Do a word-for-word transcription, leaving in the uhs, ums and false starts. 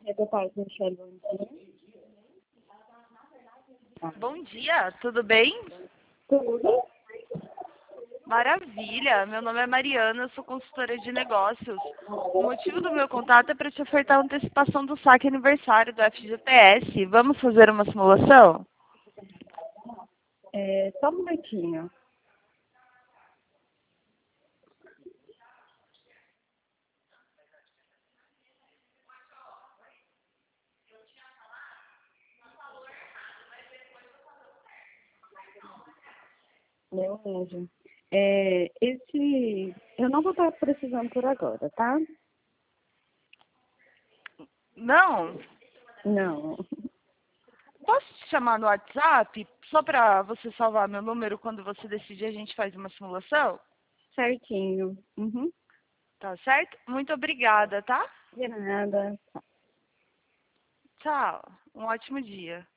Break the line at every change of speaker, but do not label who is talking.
É do pai do Michele, bom dia.
Bom dia, tudo bem?
Tudo?
Maravilha, meu nome é Mariana, eu sou consultora de negócios. O motivo do meu contato é para te ofertar a antecipação do saque aniversário do F G T S. Vamos fazer uma simulação?
É, só um minutinho. Meu anjo. É, esse... Eu não vou estar precisando por agora, tá?
Não?
Não.
Posso te chamar no WhatsApp só para você salvar meu número quando você decidir a gente faz uma simulação?
Certinho. Uhum.
Tá certo? Muito obrigada, tá?
De nada.
Tchau, um ótimo dia.